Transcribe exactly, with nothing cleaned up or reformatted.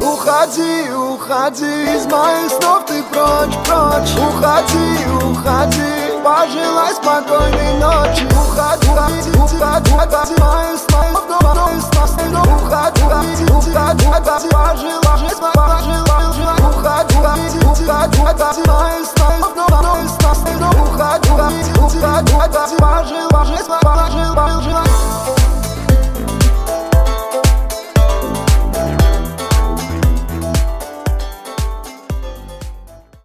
Уходи, уходи, из моих снов ты прочь, прочь. Уходи, уходи, пожелай спокойной ночи. Уходи, уходи, уходи, уходи, моих снов, моих снов. Уходи, уходи, уходи, уходи, пожелай, пожелай. Уходи, уходи, уходи, уходи, моих снов, моих снов. Уходи, уходи, уходи, уходи, пожелай.